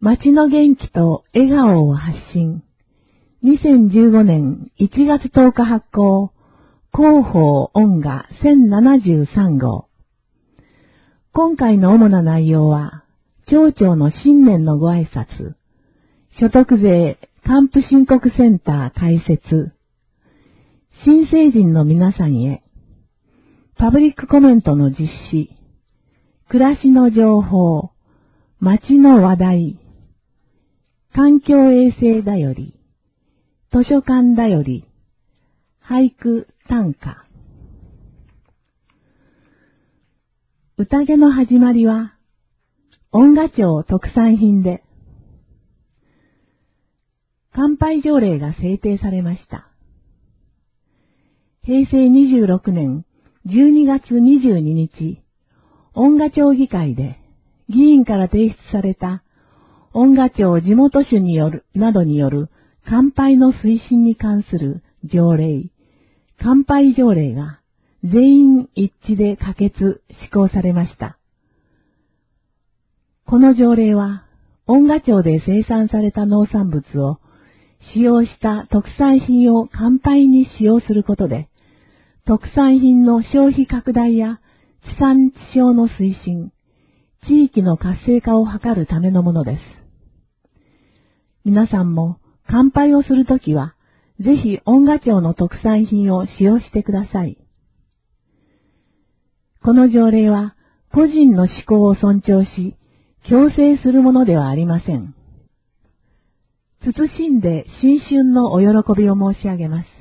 街の元気と笑顔を発信。2015年1月10日発行。広報音画1073号。今回の主な内容は、町長の新年のご挨拶、所得税還付申告センター開設、新成人の皆さんへ、パブリックコメントの実施、暮らしの情報、街の話題、環境衛生だより、図書館だより、俳句短歌。宴の始まりは、音画町特産品で、乾杯条例が制定されました。平成26年12月22日、音画町議会で議員から提出された音画町地元種などによる乾杯の推進に関する条例、乾杯条例が全員一致で可決・施行されました。この条例は、音画町で生産された農産物を使用した特産品を乾杯に使用することで、特産品の消費拡大や地産地消の推進、地域の活性化を図るためのものです。皆さんも乾杯をするときは、ぜひ音画町の特産品を使用してください。この条例は個人の思考を尊重し、強制するものではありません。謹んで新春のお喜びを申し上げます。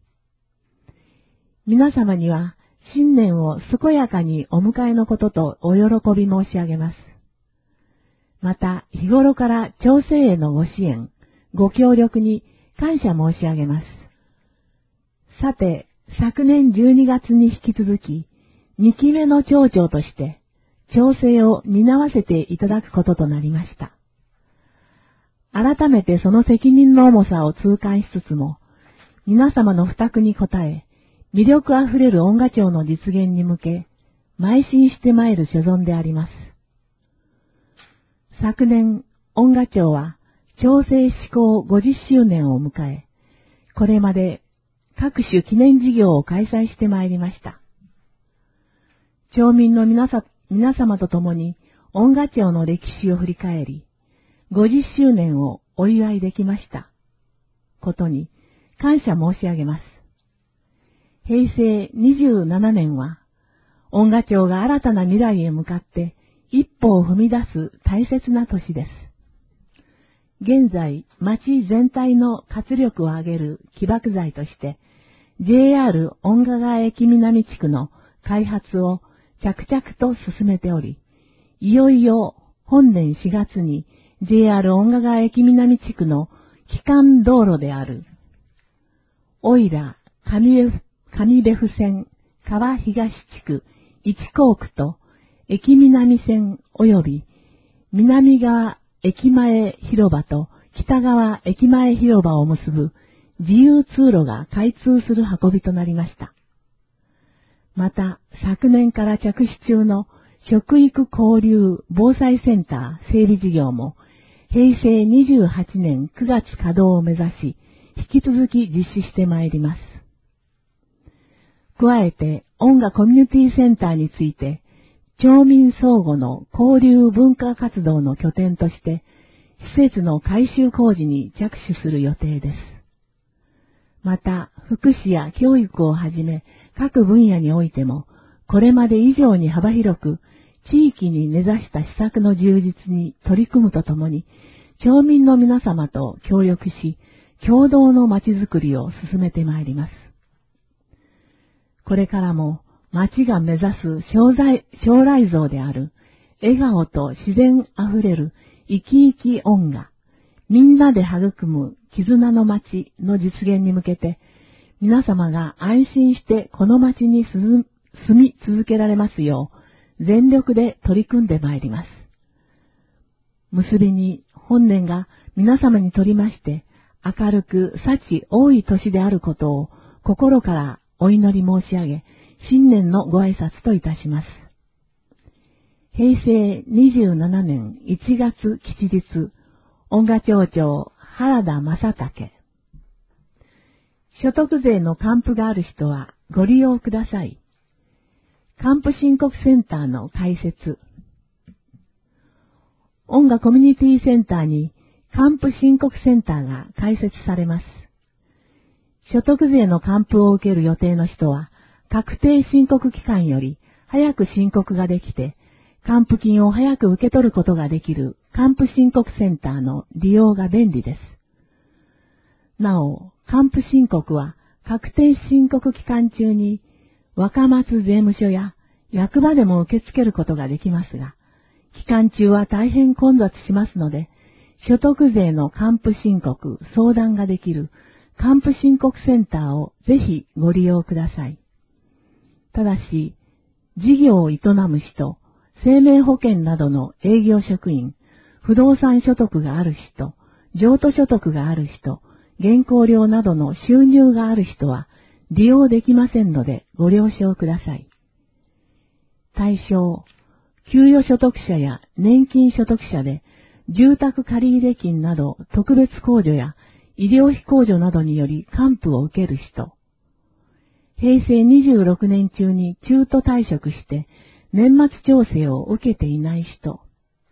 皆様には新年を健やかにお迎えのこととお喜び申し上げます。また日頃から町政へのご支援、ご協力に感謝申し上げます。さて、昨年12月に引き続き、2期目の町長として、町政を担わせていただくこととなりました。改めてその責任の重さを痛感しつつも、皆様の負託に応え、魅力あふれる音画町の実現に向け、邁進してまいる所存であります。昨年、音画町は、町政施行50周年を迎え、これまで各種記念事業を開催してまいりました。町民の皆様と共に音画町の歴史を振り返り、50周年をお祝いできましたことに感謝申し上げます。平成27年は、音画町が新たな未来へ向かって一歩を踏み出す大切な年です。現在、町全体の活力を上げる起爆剤として、JR 音画川駅南地区の開発を着々と進めており、いよいよ本年4月に JR 音画川駅南地区の基幹道路である、おいら上部布線川東地区一港区と駅南線及び南側駅前広場と北側駅前広場を結ぶ自由通路が開通する運びとなりました。また、昨年から着手中の食育交流防災センター整備事業も平成28年9月稼働を目指し、引き続き実施してまいります。加えて、音画コミュニティセンターについて、町民相互の交流文化活動の拠点として、施設の改修工事に着手する予定です。また、福祉や教育をはじめ、各分野においても、これまで以上に幅広く、地域に根ざした施策の充実に取り組むとともに、町民の皆様と協力し、共同の町づくりを進めてまいります。これからも、町が目指す将来像である、笑顔と自然あふれる生き生き音画、みんなで育む絆の町の実現に向けて、皆様が安心してこの町に住み続けられますよう、全力で取り組んでまいります。結びに、本年が皆様にとりまして、明るく幸多い年であることを心からお祈り申し上げ、新年のご挨拶といたします。平成27年1月吉日、 恩賀町長原田正武。所得税の還付がある人はご利用ください。還付申告センターの開設。恩賀コミュニティセンターに還付申告センターが開設されます。所得税の還付を受ける予定の人は、確定申告期間より早く申告ができて、還付金を早く受け取ることができる還付申告センターの利用が便利です。なお、還付申告は確定申告期間中に若松税務署や役場でも受け付けることができますが、期間中は大変混雑しますので、所得税の還付申告、相談ができる還付申告センターをぜひご利用ください。ただし、事業を営む人、生命保険などの営業職員、不動産所得がある人、譲渡所得がある人、原稿料などの収入がある人は利用できませんのでご了承ください。対象、給与所得者や年金所得者で住宅借入金など特別控除や医療費控除などにより還付を受ける人、平成26年中に中途退職して年末調整を受けていない人、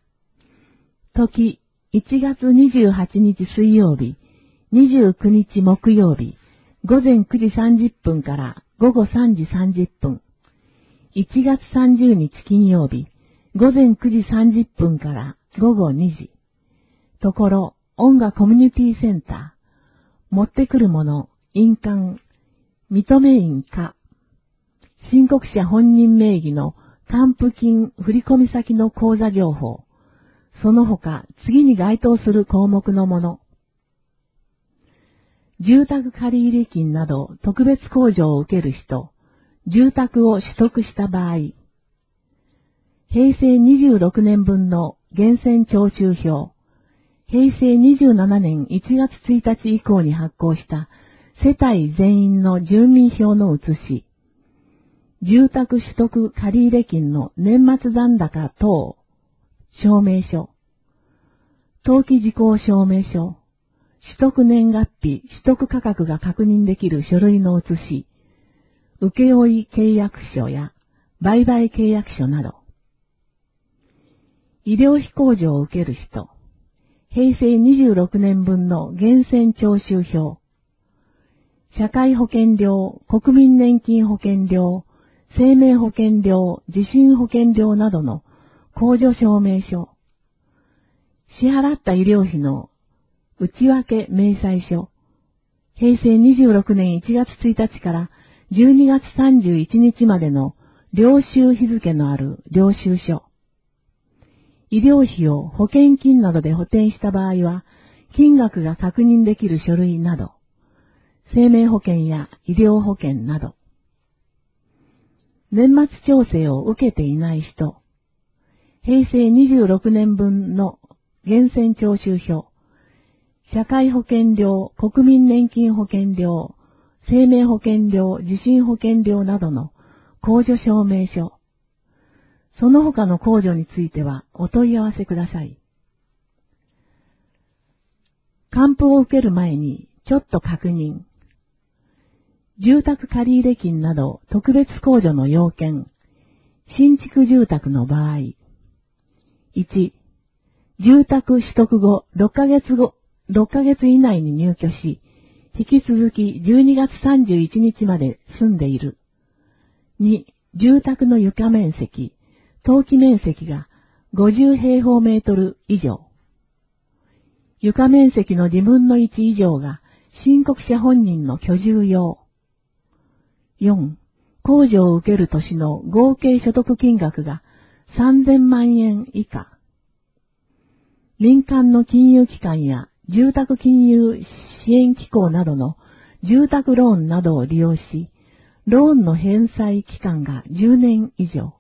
時1月28日水曜日、29日木曜日、午前9時30分から午後3時30分、1月30日金曜日、午前9時30分から午後2時、ところ、恩賀コミュニティセンター、持ってくるもの、印鑑、認め印か、申告者本人名義の還付金振込先の口座情報、その他次に該当する項目のもの、住宅借入金など特別控除を受ける人、住宅を取得した場合、平成26年分の源泉徴収票、平成27年1月1日以降に発行した世帯全員の住民票の写し、住宅取得借入金の年末残高等証明書、登記事項証明書、取得年月日、取得価格が確認できる書類の写し、請負契約書や売買契約書など、医療費控除を受ける人、平成26年分の源泉徴収票、社会保険料、国民年金保険料、生命保険料、地震保険料などの控除証明書、支払った医療費の内訳明細書、平成26年1月1日から12月31日までの領収日付のある領収書、医療費を保険金などで補填した場合は、金額が確認できる書類など、生命保険や医療保険など、年末調整を受けていない人、平成26年分の源泉徴収票、社会保険料、国民年金保険料、生命保険料、地震保険料などの控除証明書、その他の控除についてはお問い合わせください。還付を受ける前にちょっと確認。住宅借入金など特別控除の要件。新築住宅の場合。1、住宅取得後6ヶ月以内に入居し、引き続き12月31日まで住んでいる。2、住宅の床面積、登記面積が50平方メートル以上。床面積の2分の1以上が申告者本人の居住用。4、控除を受ける年の合計所得金額が3000万円以下。民間の金融機関や住宅金融支援機構などの住宅ローンなどを利用し、ローンの返済期間が10年以上。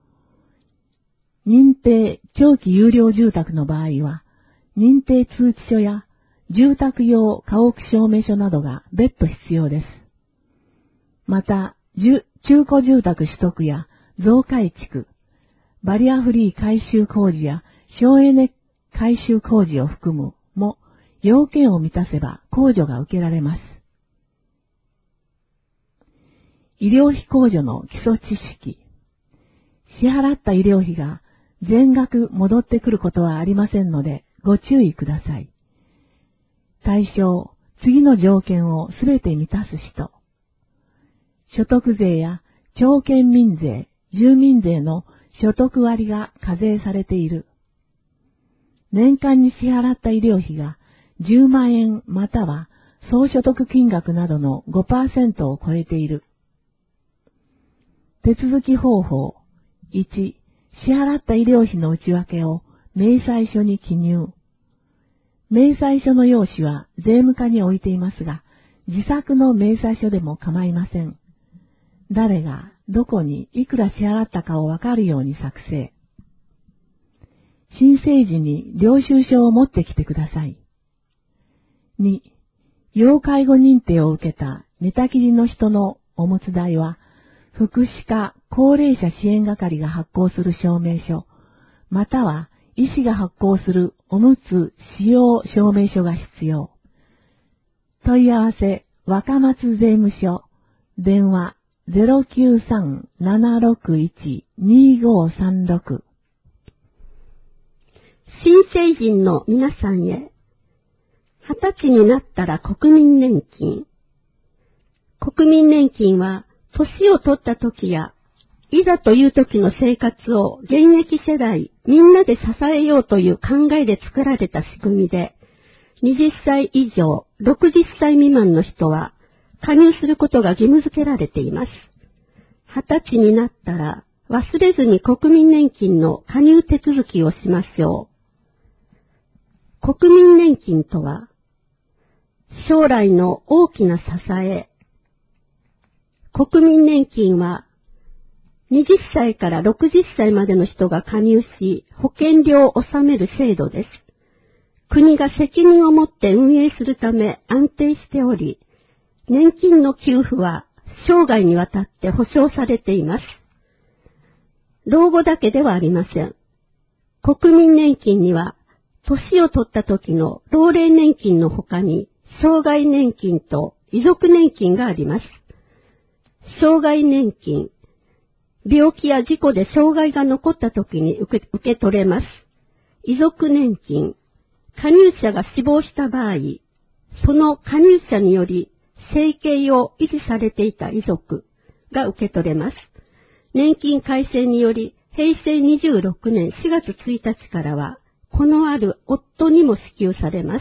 認定長期有料住宅の場合は、認定通知書や住宅用家屋証明書などが別途必要です。また、中古住宅取得や増改築、バリアフリー改修工事や省エネ改修工事を含むも要件を満たせば控除が受けられます。医療費控除の基礎知識。支払った医療費が全額戻ってくることはありませんのでご注意ください。対象、次の条件をすべて満たす人。所得税や町県民税、住民税の所得割が課税されている。年間に支払った医療費が10万円または総所得金額などの 5% を超えている。手続き方法。1、支払った医療費の内訳を明細書に記入。明細書の用紙は税務課に置いていますが、自作の明細書でも構いません。誰がどこにいくら支払ったかをわかるように作成。申請時に領収書を持ってきてください。2、要介護認定を受けた寝たきりの人のおむつ代は、福祉課高齢者支援係が発行する証明書、または医師が発行するおむつ使用証明書が必要。問い合わせ、若松税務署、電話 093-761-2536。 新成人の皆さんへ、20歳になったら国民年金。国民年金は、年を取った時や、いざという時の生活を現役世代みんなで支えようという考えで作られた仕組みで、20歳以上、60歳未満の人は加入することが義務付けられています。20歳になったら忘れずに国民年金の加入手続きをしましょう。国民年金とは、将来の大きな支え。国民年金は、20歳から60歳までの人が加入し、保険料を納める制度です。国が責任を持って運営するため安定しており、年金の給付は生涯にわたって保障されています。老後だけではありません。国民年金には、年を取った時の老齢年金の他に、生涯年金と遺族年金があります。生涯年金。病気や事故で障害が残った時に受け取れます。遺族年金。加入者が死亡した場合、その加入者により生計を維持されていた遺族が受け取れます。年金改正により平成26年4月1日からは、子のある夫にも支給されます。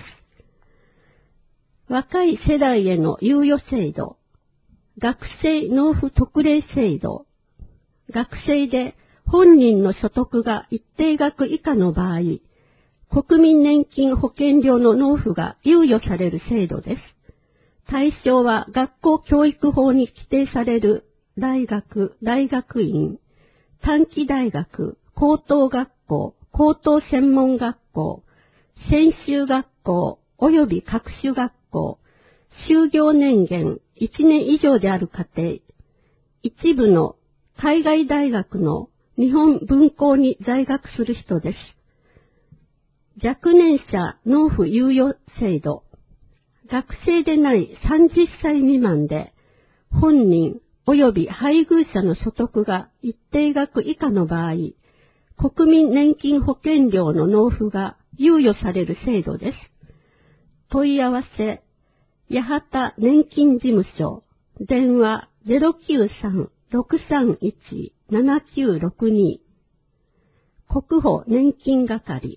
若い世代への猶予制度。学生納付特例制度。学生で本人の所得が一定額以下の場合、国民年金保険料の納付が猶予される制度です。対象は学校教育法に規定される大学、大学院、短期大学、高等学校、高等専門学校、専修学校及び各種学校、就業年限1年以上である家庭、一部の海外大学の日本文校に在学する人です。若年者納付猶予制度。学生でない30歳未満で、本人及び配偶者の所得が一定額以下の場合、国民年金保険料の納付が猶予される制度です。問い合わせ、八幡年金事務所、電話 093-631-7962 国保年金係。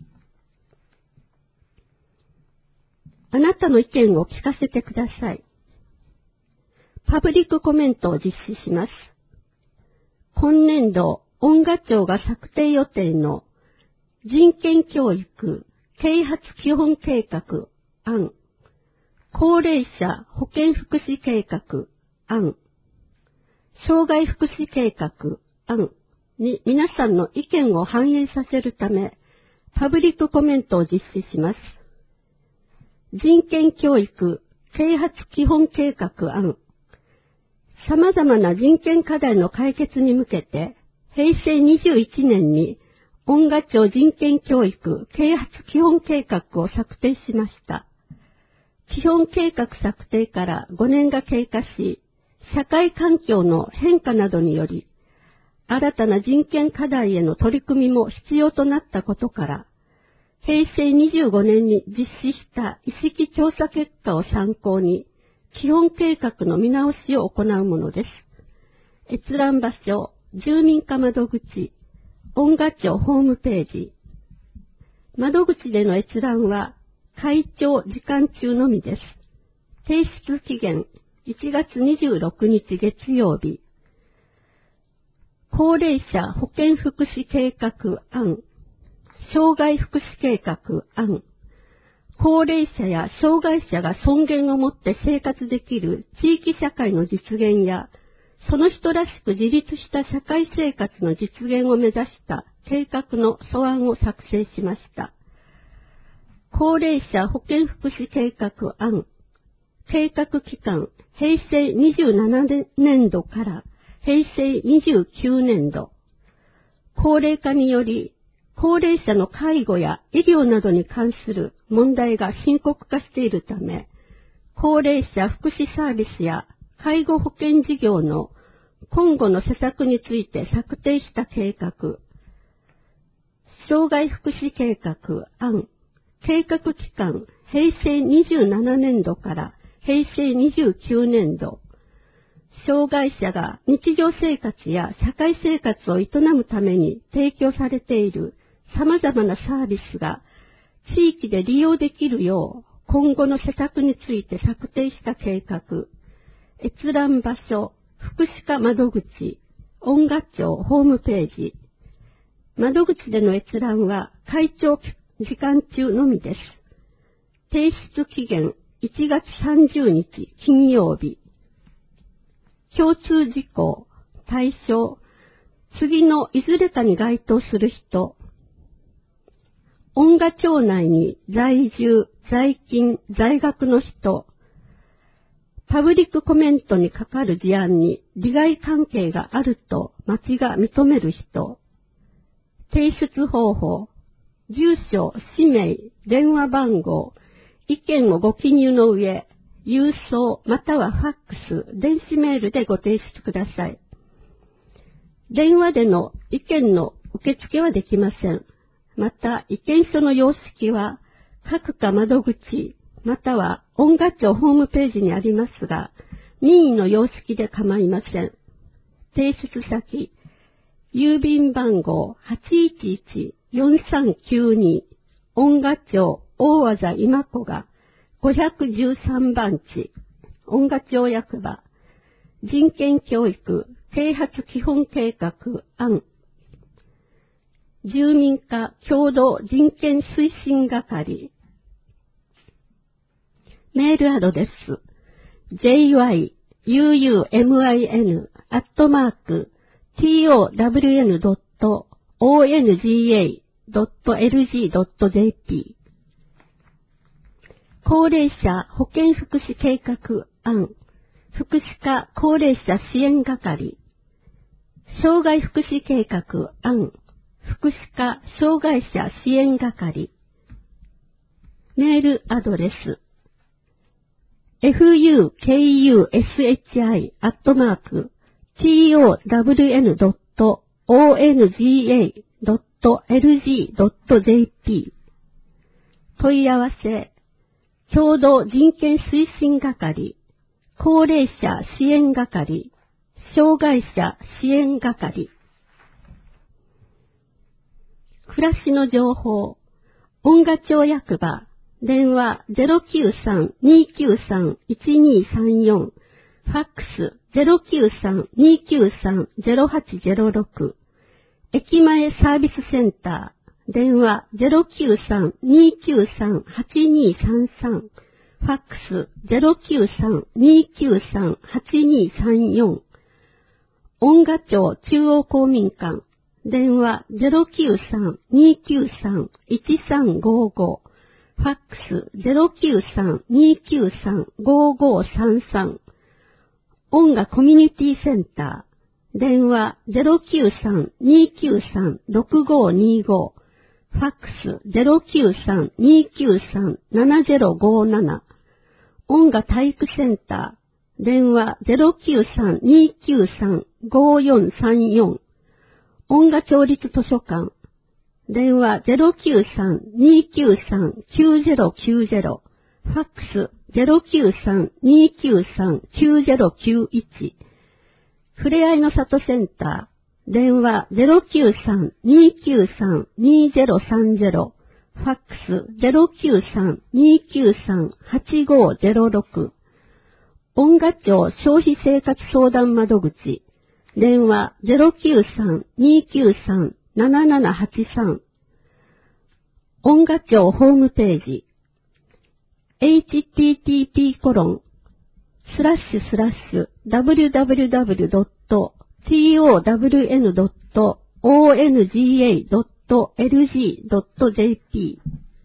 あなたの意見を聞かせてください。パブリックコメントを実施します。今年度、恩賀庁が策定予定の人権教育啓発基本計画案、高齢者保健福祉計画案、障害福祉計画案に皆さんの意見を反映させるため、パブリックコメントを実施します。人権教育啓発基本計画案、様々な人権課題の解決に向けて、平成21年に音楽庁人権教育啓発基本計画を策定しました。基本計画策定から5年が経過し、社会環境の変化などにより、新たな人権課題への取り組みも必要となったことから、平成25年に実施した意識調査結果を参考に、基本計画の見直しを行うものです。閲覧場所、住民課窓口、音楽庁ホームページ。窓口での閲覧は、会長時間中のみです。提出期限、1月26日月曜日。高齢者保健福祉計画案、障害福祉計画案、高齢者や障害者が尊厳を持って生活できる地域社会の実現や、その人らしく自立した社会生活の実現を目指した計画の素案を作成しました。高齢者保健福祉計画案、計画期間、平成27年度から平成29年度。高齢化により、高齢者の介護や医療などに関する問題が深刻化しているため、高齢者福祉サービスや介護保険事業の今後の施策について策定した計画、障害福祉計画案、計画期間、平成27年度から平成29年度、障害者が日常生活や社会生活を営むために提供されている様々なサービスが地域で利用できるよう今後の施策について策定した計画、閲覧場所、福祉課窓口、音楽庁ホームページ。窓口での閲覧は会長時間中のみです。提出期限1月30日金曜日。共通事項、対象、次のいずれかに該当する人、音楽庁内に在住、在勤、在学の人、パブリックコメントにかかる事案に利害関係があると町が認める人、提出方法、住所、氏名、電話番号、意見をご記入の上、郵送またはファックス、電子メールでご提出ください。電話での意見の受付はできません。また、意見書の様式は各課窓口、または音楽庁ホームページにありますが、任意の様式で構いません。提出先、郵便番号 811-4392 音楽庁大和田今子が513番地、音楽庁役場、人権教育啓発基本計画案、住民課共同人権推進係、メールアドレス、jyumin@town.onga.lg.jp 高齢者保健福祉計画案、福祉課高齢者支援係、障害福祉計画案、福祉課障害者支援係、メールアドレス、fukushi@town.onga.lg.jp 問い合わせ、共同人権推進係、高齢者支援係、障害者支援係。暮らしの情報、音楽庁役場、電話 093-293-1234、ファックス 093-293-0806、駅前サービスセンター、電話 093-293-8233、ファックス 093-293-8234、音楽庁中央公民館、電話 093-293-1355、ファックス 093-293-5533、音楽コミュニティセンタ電話093-293-6525。ファックス093-293-7057。音楽体育センター。電話093-293-5434。音楽町立図書館。電話093-293-9090。ファックス093-293-9091。ふれあいの里センター。電話093-293-2030。ファックス093-293-8506。音楽町消費生活相談窓口。電話093-293-7783。音楽庁ホームページ。http://www.town.onga.lg.jp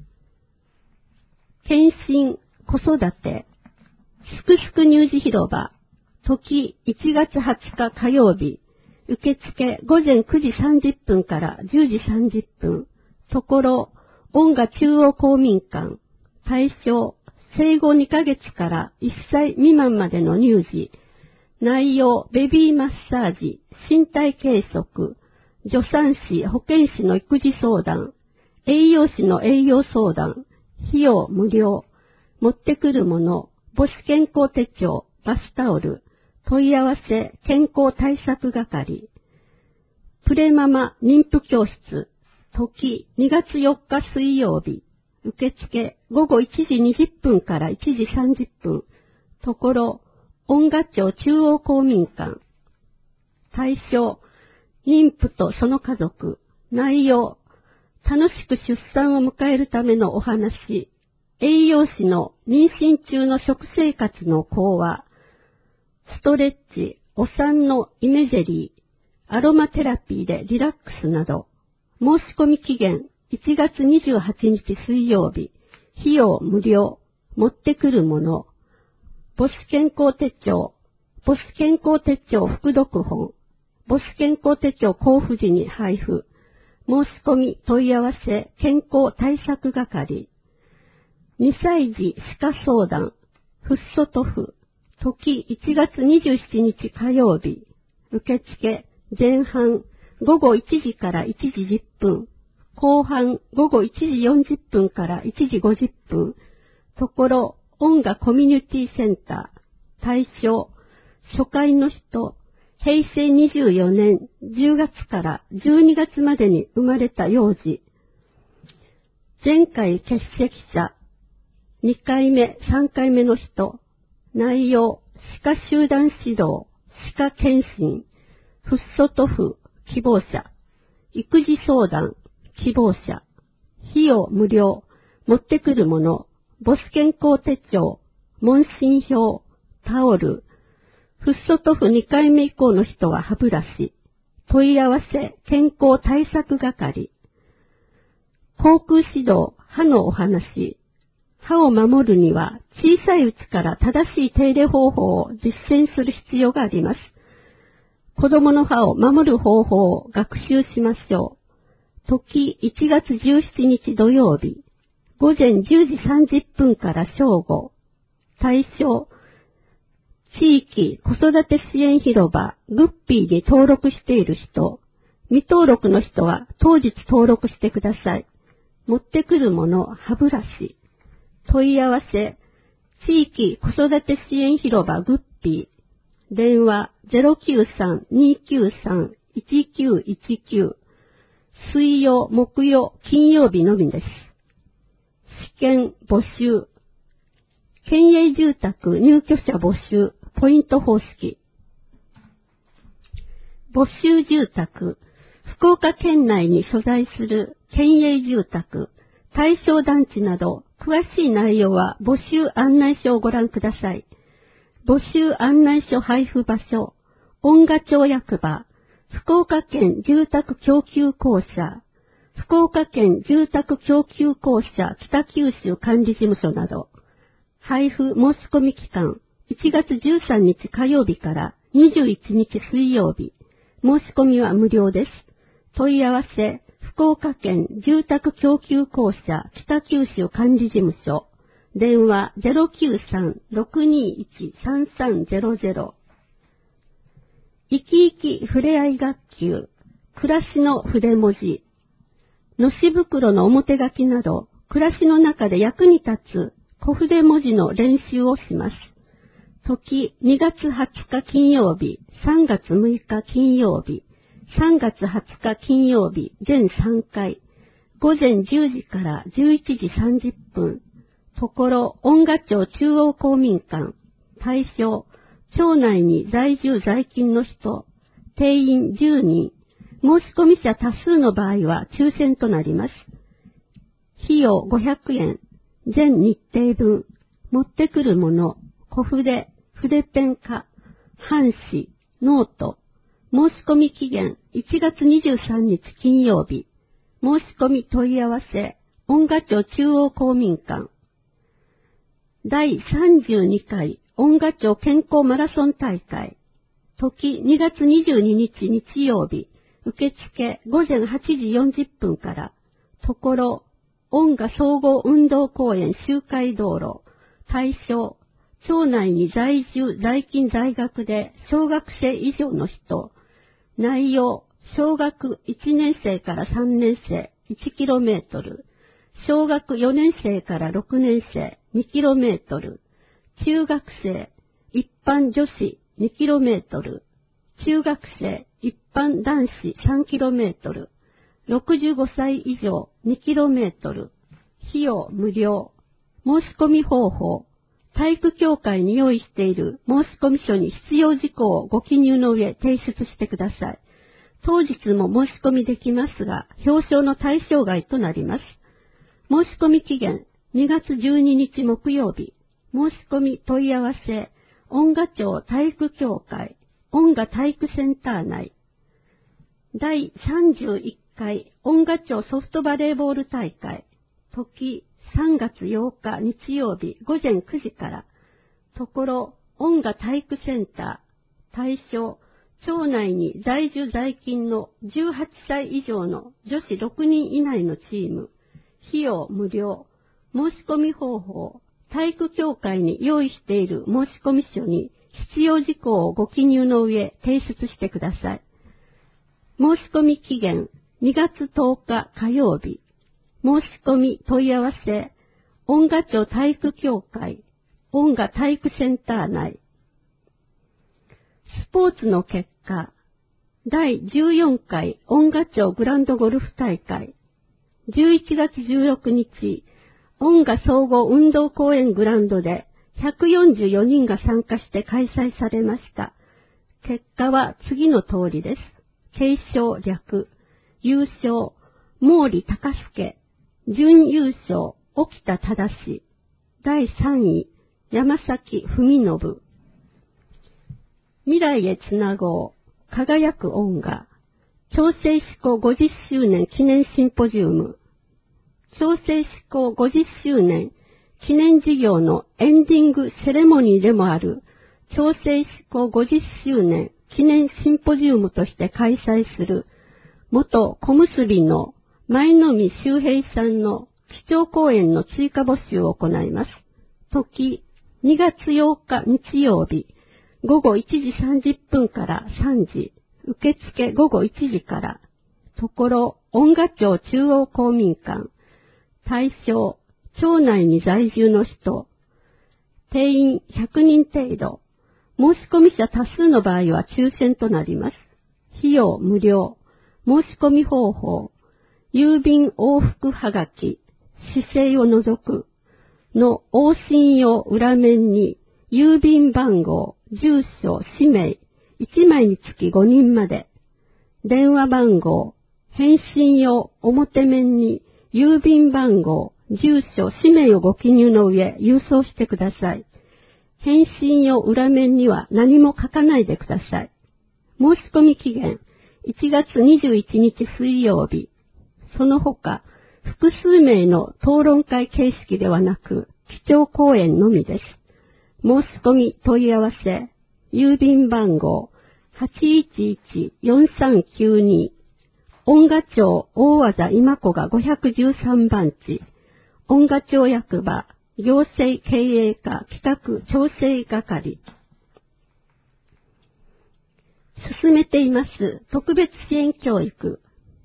検診子育てすくすく乳児広場時1月20日火曜日受付午前9時30分から10時30分ところ音楽中央公民館対象生後2ヶ月から1歳未満までの乳児内容ベビーマッサージ身体計測助産師保健師の育児相談栄養士の栄養相談費用無料持ってくるもの母子健康手帳バスタオル問い合わせ健康対策係プレママ妊婦教室時2月4日水曜日受付午後1時20分から1時30分ところ音楽町中央公民館対象妊婦とその家族内容楽しく出産を迎えるためのお話栄養士の妊娠中の食生活の講話ストレッチお産のイメジェリーアロマテラピーでリラックスなど申し込み期限1月28日水曜日費用無料持ってくるもの母子健康手帳母子健康手帳副読本母子健康手帳交付時に配布申し込み問い合わせ健康対策係2歳児歯科相談フッ素塗布時1月27日火曜日受付前半午後1時から1時10分後半午後1時40分から1時50分ところ音楽コミュニティセンター対象初回の人平成24年10月から12月までに生まれた幼児前回欠席者2回目3回目の人内容歯科集団指導歯科検診フッ素塗布希望者育児相談希望者費用無料持ってくるもの母子健康手帳問診票タオルフッ素塗布2回目以降の人は歯ブラシ問い合わせ健康対策係口腔指導歯のお話歯を守るには小さいうちから正しい手入れ方法を実践する必要があります。子供の歯を守る方法を学習しましょう。時1月17日土曜日、午前10時30分から正午。対象、地域子育て支援広場グッピーに登録している人、未登録の人は当日登録してください。持ってくるもの、歯ブラシ。問い合わせ、地域子育て支援広場グッピー。電話093-293-1919。水曜、木曜、金曜日のみです。試験募集。県営住宅入居者募集。ポイント方式。募集住宅。福岡県内に所在する県営住宅、対象団地など、詳しい内容は募集案内書をご覧ください。募集案内書配布場所、音楽町役場、福岡県住宅供給公社、福岡県住宅供給公社北九州管理事務所など、配布申し込み期間、1月13日火曜日から21日水曜日、 申し込みは無料です。問い合わせ、福岡県住宅供給公社北九州管理事務所。電話 093-621-3300。生き生きふれあい学級、暮らしの筆文字。のし袋の表書きなど、暮らしの中で役に立つ小筆文字の練習をします。時2月20日金曜日、3月6日金曜日、3月20日金曜日、全3回、午前10時から11時30分、ところ、音賀町中央公民館、対象、町内に在住在勤の人、定員10人、申し込み者多数の場合は抽選となります。費用500円、全日程分、持ってくるもの、小筆、筆ペンか、半紙、ノート、申し込み期限1月23日金曜日、申し込み問い合わせ、音賀町中央公民館、第32回音賀町健康マラソン大会、時2月22日日曜日、受付午前8時40分から、ところ、音賀総合運動公園周回道路、対象、町内に在住在勤在学で小学生以上の人、内容、小学1年生から3年生 1km、小学4年生から6年生 2km、中学生、一般女子 2km、中学生、一般男子 3km、65歳以上 2km、費用無料、申し込み方法、体育協会に用意している申込書に必要事項をご記入の上提出してください。当日も申し込みできますが、表彰の対象外となります。申し込み期限2月12日木曜日、申し込み問い合わせ、音賀町体育協会、音賀体育センター内、第31回音賀町ソフトバレーボール大会、時3月8日日曜日午前9時から、ところ音賀体育センター、対象、町内に在住在勤の18歳以上の女子6人以内のチーム、費用無料、申し込み方法、体育協会に用意している申込書に必要事項をご記入の上提出してください。申し込み期限2月10日火曜日、申し込み問い合わせ、音賀町体育協会、音賀体育センター内。スポーツの結果、第14回音賀町グランドゴルフ大会、11月16日、音賀総合運動公園グランドで144人が参加して開催されました。結果は次の通りです。継承略、優勝、毛利隆介、準優勝、沖田忠、第3位、山崎文信。未来へつなごう、輝く音賀、町制施行50周年記念シンポジウム、町制施行50周年記念事業のエンディングセレモニーでもある町制施行50周年記念シンポジウムとして開催する元小結の前のみ周平さんの基調講演の追加募集を行います。時2月8日日曜日午後1時30分から3時、受付午後1時から、ところ音賀町中央公民館、対象、町内に在住の人、定員100人程度、申込者多数の場合は抽選となります。費用無料、申し込み方法、郵便往復はがき、市政を除くの往診用裏面に郵便番号、住所、氏名、1枚につき5人まで、電話番号、返信用表面に郵便番号、住所、氏名をご記入の上、郵送してください。返信用裏面には何も書かないでください。申し込み期限、1月21日水曜日。その他、複数名の討論会形式ではなく、基調講演のみです。申し込み問い合わせ、郵便番号 811-4392音賀町大和田今子が513番地音賀町役場行政経営課企画調整係進めています特別支援教育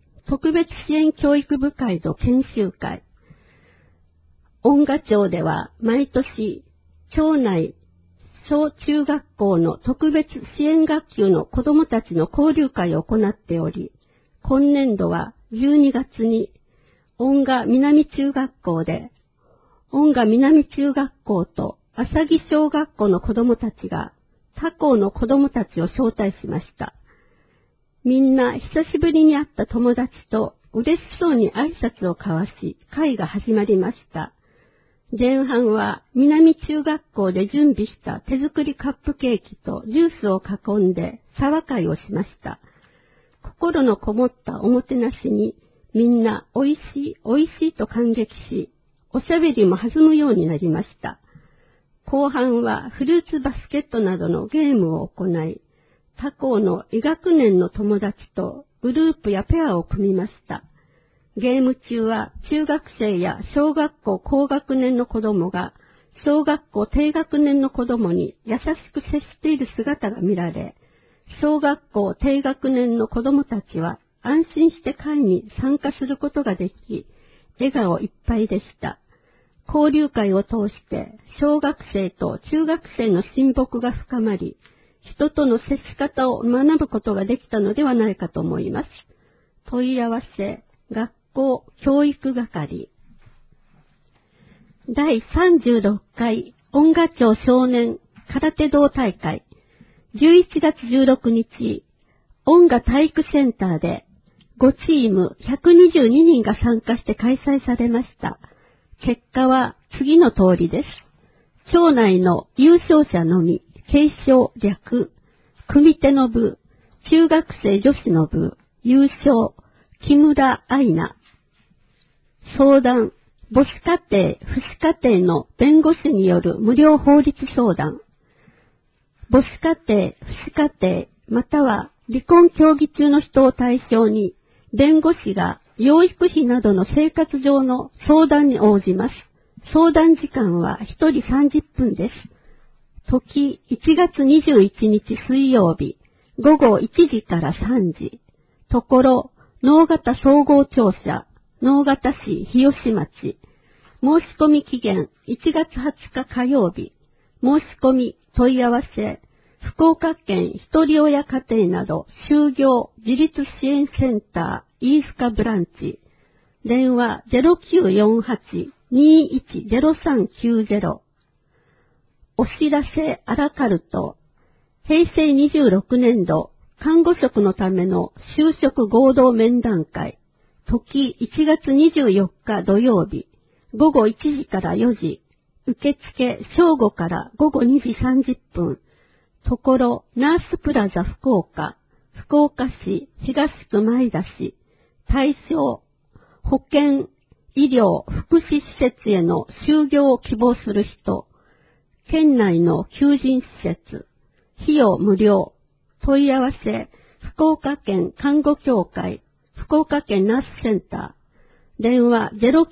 部会の研修会音賀町では毎年町内小中学校の特別支援学級の子どもたちの交流会を行っており、今年度は12月に音賀南中学校で、音賀南中学校と浅木小学校の子どもたちが他校の子どもたちを招待しました。みんな久しぶりに会った友達と嬉しそうに挨拶を交わし、会が始まりました。前半は南中学校で準備した手作りカップケーキとジュースを囲んで茶話会をしました。心のこもったおもてなしにみんなおいしいおいしいと感激し、おしゃべりも弾むようになりました。後半はフルーツバスケットなどのゲームを行い、他校の医学年の友達とグループやペアを組みました。ゲーム中は中学生や小学校高学年の子供が小学校低学年の子供に優しく接している姿が見られ、小学校低学年の子供たちは安心して会に参加することができ、笑顔いっぱいでした。交流会を通して小学生と中学生の親睦が深まり、人との接し方を学ぶことができたのではないかと思います。問い合わせ、学校教育係第36回音賀町少年空手道大会11月16日音賀体育センターで5チーム122人が参加して開催されました。結果は次の通りです。町内の優勝者のみ継承略組手の部中学生女子の部優勝木村愛菜相談、母子家庭、父子家庭の弁護士による無料法律相談。母子家庭、父子家庭、または離婚協議中の人を対象に、弁護士が養育費などの生活上の相談に応じます。相談時間は1人30分です。時、1月21日水曜日、午後1時から3時。ところ、直方総合庁舎、直方市日吉町。申し込み期限1月20日火曜日。申し込み問い合わせ。福岡県一人親家庭など就業自立支援センター飯塚ブランチ。電話 0948-210390。お知らせアラカルト。平成26年度看護職のための就職合同面談会。時1月24日土曜日、午後1時から4時、受付正午から午後2時30分、ところナースプラザ福岡、福岡市東区前田市、対象、保健、医療、福祉施設への就業を希望する人、県内の求人施設、費用無料、問い合わせ、福岡県看護協会、福岡県ナースセンター。電話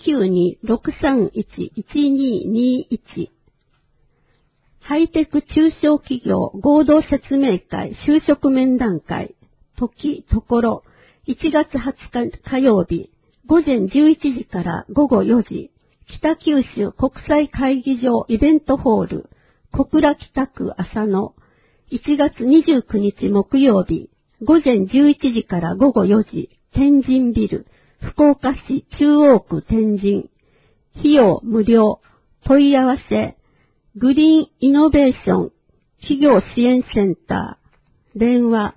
092-631-1221。ハイテク中小企業合同説明会就職面談会。時、ところ、1月20日火曜日、午前11時から午後4時。北九州国際会議場イベントホール。小倉北区浅野。1月29日木曜日、午前11時から午後4時。天神ビル、福岡市中央区天神。費用無料。問い合わせ。グリーンイノベーション企業支援センター。電話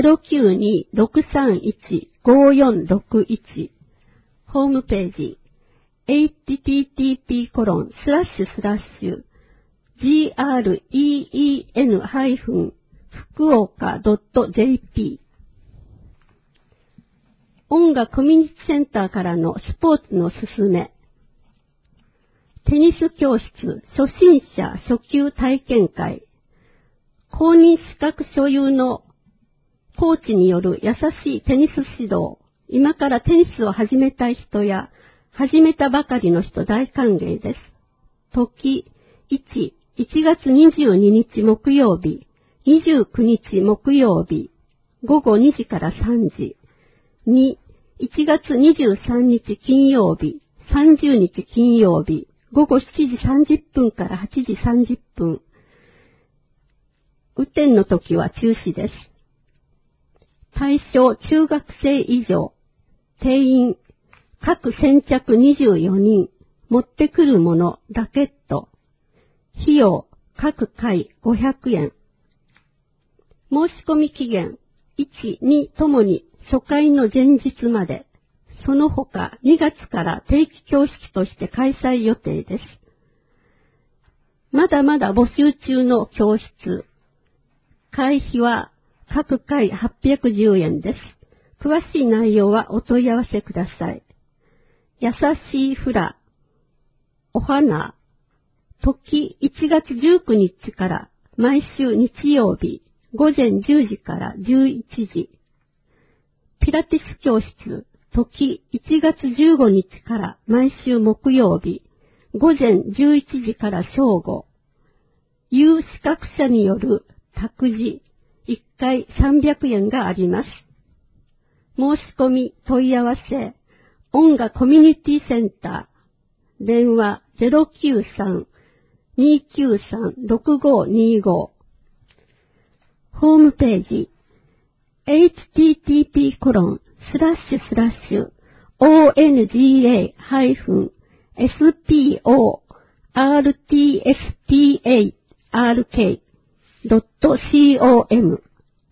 092-631-5461。ホームページ。http://green-福岡.jp 音楽コミュニティセンターからのスポーツのすすめ。テニス教室初心者初級体験会。公認資格所有のコーチによる優しいテニス指導、今からテニスを始めたい人や、始めたばかりの人大歓迎です。時、1月22日木曜日、29日木曜日、午後2時から3時。2、1月23日金曜日、30日金曜日、午後7時30分から8時30分。雨天の時は中止です。対象中学生以上、定員、各先着24人、持ってくるもの、ラケット。費用、各回500円。申し込み期限、1、2ともに初回の前日まで。その他2月から定期教室として開催予定です。まだまだ募集中の教室。会費は各回810円です。詳しい内容はお問い合わせください。優しいフラ、お花、時1月19日から毎週日曜日午前10時から11時。ピラティス教室、時1月15日から毎週木曜日午前11時から正午。有資格者による託児、1回300円があります。申し込み問い合わせ、音楽コミュニティセンター、電話 093-293-6525。ホームページ、onga-sportspar.com。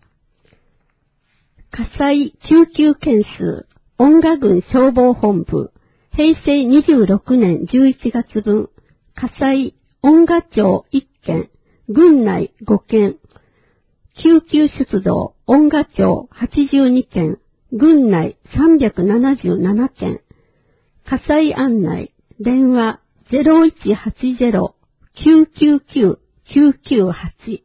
火災救急件数、音楽郡消防本部、平成26年11月分、火災、音楽町1件、郡内5件、救急出動、音楽町82件、郡内377件、火災案内、電話0180-999-998。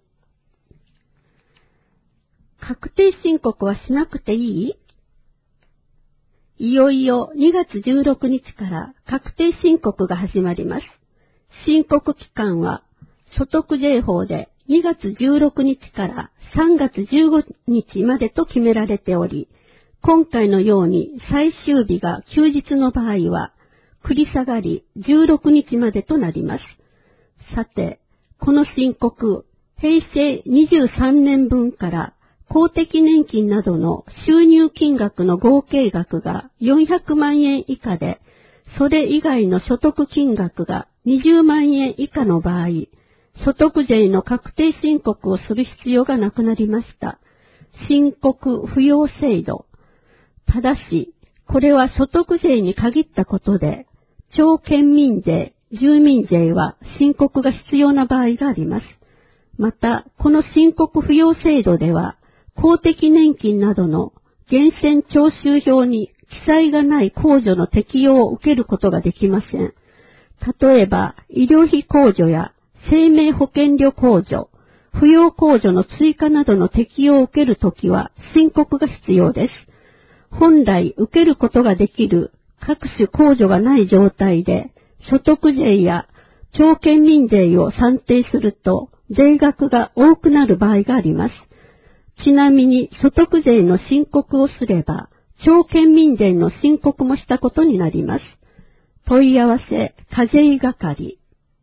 確定申告はしなくていい？いよいよ2月16日から確定申告が始まります。申告期間は所得税法で2月16日から3月15日までと決められており、今回のように最終日が休日の場合は繰り下がり16日までとなります。さて、この申告、平成23年分から公的年金などの収入金額の合計額が400万円以下で、それ以外の所得金額が20万円以下の場合、所得税の確定申告をする必要がなくなりました。申告不要制度。ただし、これは所得税に限ったことで、町県民税、住民税は申告が必要な場合があります。また、この申告不要制度では、公的年金などの源泉徴収票に記載がない控除の適用を受けることができません。例えば、医療費控除や生命保険料控除、扶養控除の追加などの適用を受けるときは申告が必要です。本来受けることができる各種控除がない状態で、所得税や町県民税を算定すると税額が多くなる場合があります。ちなみに所得税の申告をすれば、町県民税の申告もしたことになります。問い合わせ、課税係。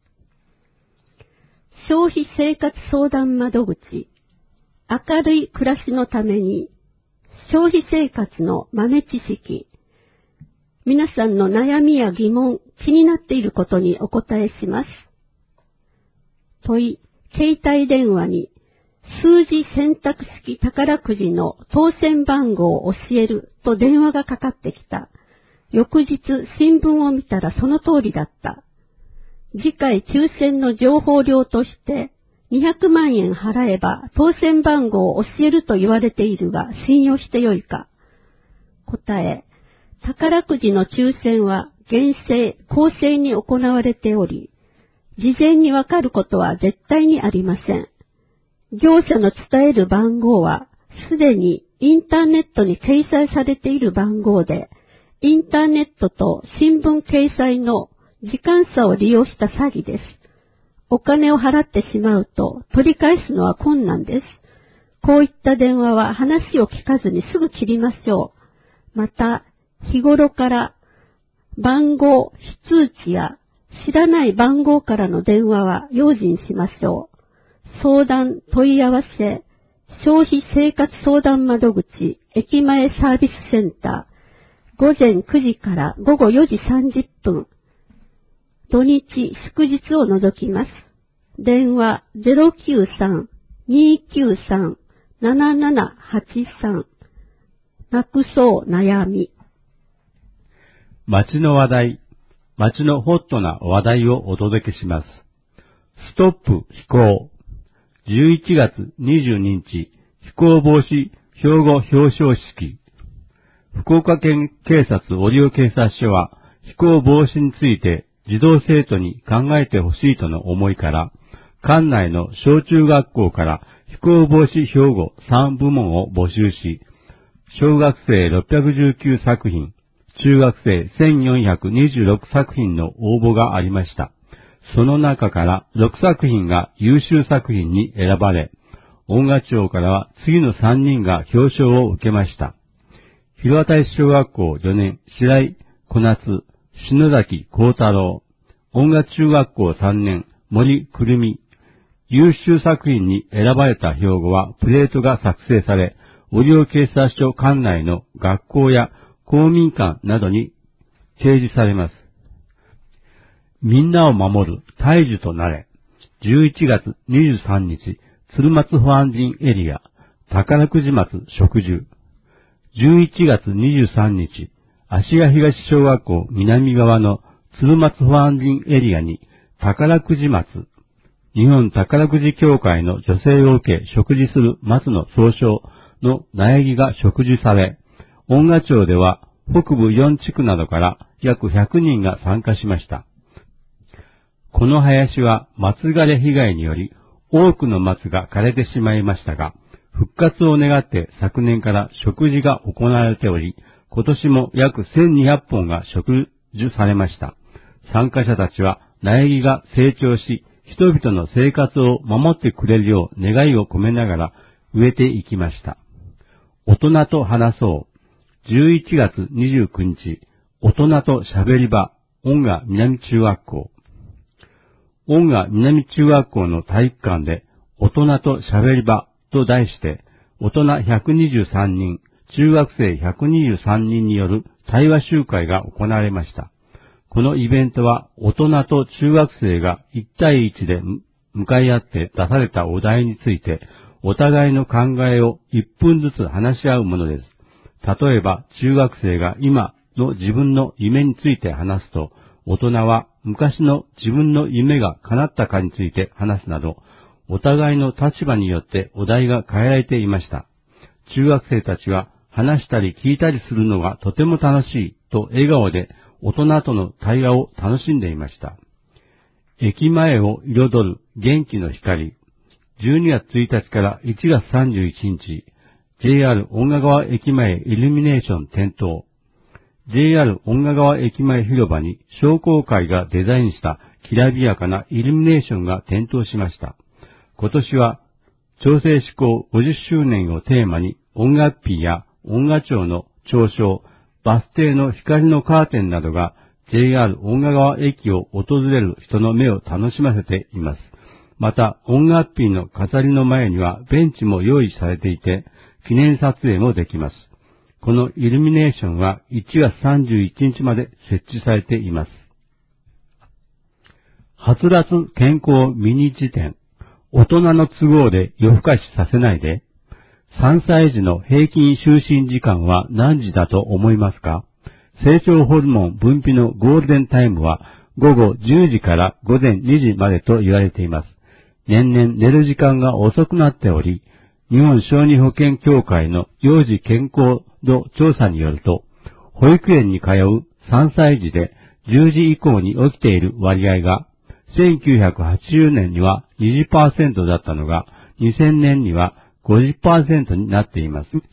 消費生活相談窓口。明るい暮らしのために、消費生活の豆知識。皆さんの悩みや疑問、気になっていることにお答えします。問い、携帯電話に、数字選択式宝くじの当選番号を教えると電話がかかってきた。翌日新聞を見たらその通りだった。次回抽選の情報料として200万円払えば当選番号を教えると言われているが信用してよいか。答え、宝くじの抽選は厳正、公正に行われており、事前にわかることは絶対にありません。業者の伝える番号はすでにインターネットに掲載されている番号で、インターネットと新聞掲載の時間差を利用した詐欺です。お金を払ってしまうと取り返すのは困難です。こういった電話は話を聞かずにすぐ切りましょう。また、日頃から番号、非通知や知らない番号からの電話は用心しましょう。相談、問い合わせ、消費生活相談窓口、駅前サービスセンター、午前9時から午後4時30分、土日、祝日を除きます。電話093-293-7783、なくそう悩み。 街の話題、街のホットな話題をお届けします。ストップ非行。11月22日、非行防止兵庫表彰式。福岡県警察折尾警察署は、非行防止について児童生徒に考えてほしいとの思いから、管内の小中学校から非行防止兵庫3部門を募集し、小学生619作品、中学生1426作品の応募がありました。その中から6作品が優秀作品に選ばれ、音楽庁からは次の3人が表彰を受けました。広畑市小学校4年白井小夏、篠崎幸太郎、音楽中学校3年森くるみ。優秀作品に選ばれた標語はプレートが作成され、折尾警察署管内の学校や公民館などに掲示されます。みんなを守る大樹となれ。11月23日、鶴松保安人エリア、宝くじ松植樹。11月23日、芦屋東小学校南側の鶴松保安人エリアに宝くじ松、日本宝くじ協会の助成を受け植樹する松の総称の苗木が植樹され、音楽町では北部4地区などから約100人が参加しました。この林は松枯れ被害により多くの松が枯れてしまいましたが、復活を願って昨年から植樹が行われており、今年も約1200本が植樹されました。参加者たちは苗木が成長し、人々の生活を守ってくれるよう願いを込めながら植えていきました。大人と話そう。11月29日、大人と喋り場、音楽南中学校。音楽南中学校の体育館で、大人と喋り場と題して、大人123人、中学生123人による対話集会が行われました。このイベントは大人と中学生が1対1で向かい合って出されたお題についてお互いの考えを1分ずつ話し合うものです。例えば中学生が今の自分の夢について話すと、大人は昔の自分の夢が叶ったかについて話すなど、お互いの立場によってお題が変えられていました。中学生たちは話したり聞いたりするのがとても楽しいと笑顔で大人との対話を楽しんでいました。駅前を彩る元気の光。12月1日から1月31日、JR 音楽川駅前イルミネーション点灯。JR 音楽川駅前広場に商工会がデザインしたきらびやかなイルミネーションが点灯しました。今年は調整施行50周年をテーマに音楽ピーや音楽庁の嘲笑、バス停の光のカーテンなどが JR 音楽川駅を訪れる人の目を楽しませています。また音楽ピーの飾りの前にはベンチも用意されていて記念撮影もできます。このイルミネーションは1月31日まで設置されています。はつらつ健康ミニ辞典。大人の都合で夜更かしさせないで。3歳児の平均就寝時間は何時だと思いますか？成長ホルモン分泌のゴールデンタイムは午後10時から午前2時までと言われています。年々寝る時間が遅くなっており、日本小児保健協会の幼児健康度調査によると、保育園に通う3歳児で10時以降に起きている割合が、1980年には 20% だったのが、2000年には 50% になっています。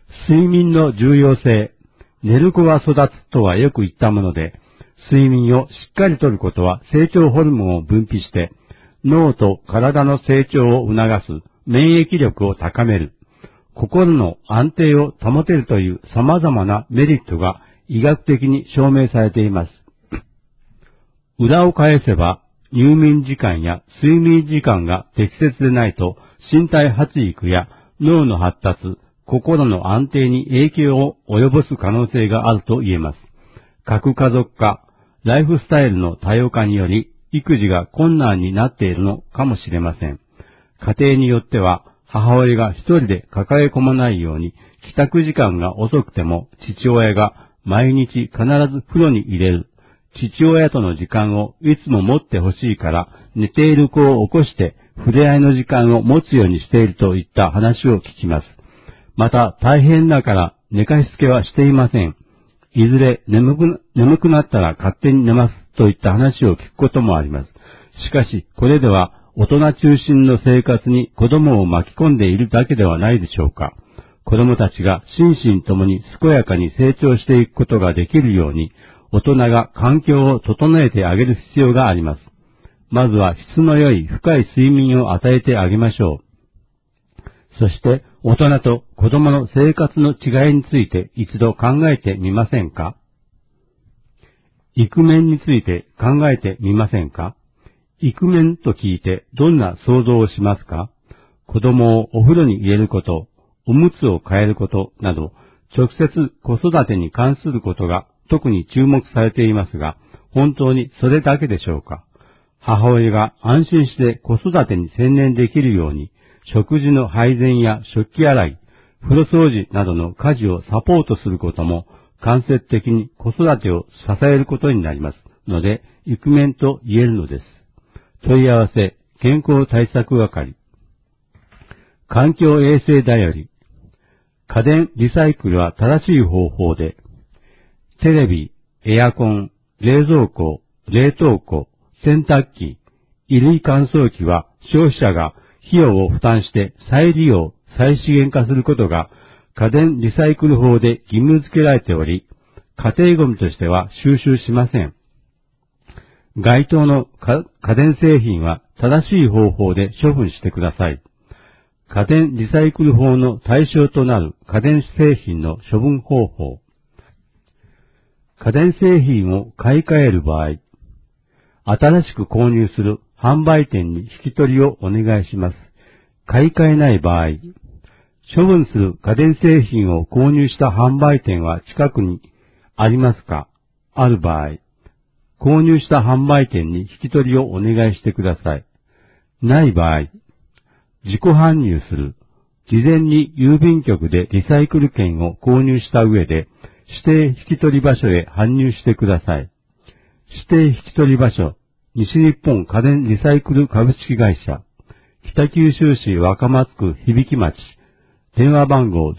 睡眠の重要性、寝る子は育つとはよく言ったもので、睡眠をしっかりとることは成長ホルモンを分泌して、脳と体の成長を促す、免疫力を高める、心の安定を保てるという様々なメリットが医学的に証明されています。裏を返せば、入眠時間や睡眠時間が適切でないと、身体発育や脳の発達、心の安定に影響を及ぼす可能性があると言えます。核家族化、ライフスタイルの多様化により、育児が困難になっているのかもしれません。家庭によっては、母親が一人で抱え込まないように、帰宅時間が遅くても父親が毎日必ず風呂に入れる。父親との時間をいつも持ってほしいから、寝ている子を起こして触れ合いの時間を持つようにしているといった話を聞きます。また、大変だから寝かしつけはしていません。いずれ眠くなったら勝手に寝ますといった話を聞くこともあります。しかし、これでは大人中心の生活に子供を巻き込んでいるだけではないでしょうか。子供たちが心身ともに健やかに成長していくことができるように、大人が環境を整えてあげる必要があります。まずは質の良い深い睡眠を与えてあげましょう。そして大人と子供の生活の違いについて一度考えてみませんか？イクメンについて考えてみませんか？イクメンと聞いてどんな想像をしますか？子供をお風呂に入れること、おむつを変えることなど、直接子育てに関することが特に注目されていますが、本当にそれだけでしょうか？母親が安心して子育てに専念できるように、食事の配膳や食器洗い、風呂掃除などの家事をサポートすることも、間接的に子育てを支えることになりますので、イクメンと言えるのです。問い合わせ、健康対策係。環境衛生だより。家電リサイクルは正しい方法で、テレビ、エアコン、冷蔵庫、冷凍庫、洗濯機、衣類乾燥機は消費者が費用を負担して再利用、再資源化することが家電リサイクル法で義務付けられており、家庭ゴミとしては収集しません。該当の家電製品は正しい方法で処分してください。家電リサイクル法の対象となる家電製品の処分方法。家電製品を買い替える場合、新しく購入する販売店に引き取りをお願いします。買い替えない場合、処分する家電製品を購入した販売店は近くにありますか？ある場合、購入した販売店に引き取りをお願いしてください。ない場合、自己搬入する。事前に郵便局でリサイクル券を購入した上で、指定引き取り場所へ搬入してください。指定引き取り場所、西日本家電リサイクル株式会社、北九州市若松区響町、電話番号